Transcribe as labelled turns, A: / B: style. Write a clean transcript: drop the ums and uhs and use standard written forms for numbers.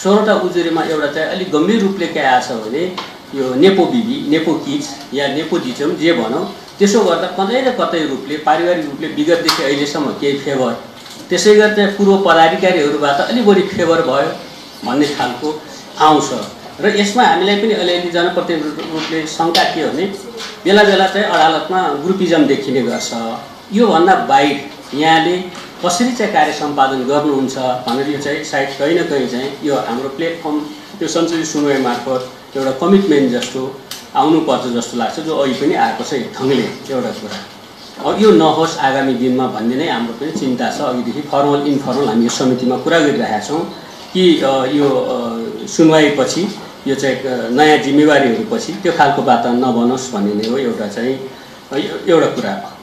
A: 16 उजुरीमा एउटा चाहिँ अलिक गम्भीर रूपले के आछ भने यो नेपो बिबी नेपो किड्स या नेपोटिजम जे भनौँ त्यसो गर्दा कतै न कतै रूपले पारिवारिक रूपले विगतदेखि अहिलेसम्म केही फेभर त्यसै गरी चाहिँ पूर्व पदाधिकारीहरूबाट अलि बढी फेभर भयो भन्ने खालको आउँछ र यसमा हामीलाई पनि अलिअलि जनप्रतिनिधि रूपले शङ्का के हो भने बेला बेला चाहिँ अदालतमा ग्रुपिजम देखिने गर्छ। यो भन्दा बाहिर यहाँले कसरी चाहिँ कार्य सम्पादन गर्नुहुन्छ भनेर यो चाहिँ सायद कहीँ न कहीँ चाहिँ यो हाम्रो प्लेटफर्म त्यो संसदीय सुनवाई मार्फत एउटा कमिटमेन्ट जस्तो आउनुपर्छ जस्तो लाग्छ, जो अहिले पनि आएको छ एक ढङ्गले एउटा कुरा। अब यो नहोस् आगामी दिनमा भन्ने नै हाम्रो पनि चिन्ता छ। अघिदेखि फर्मल इन्फर्मल हामी यो समितिमा कुरा गरिरहेका छौँ कि यो सुनवाईपछि यो चाहिँ नयाँ जिम्मेवारीहरूपछि त्यो खालको वातावरण नबनोस् भन्ने नै हो एउटा चाहिँ एउटा कुरा।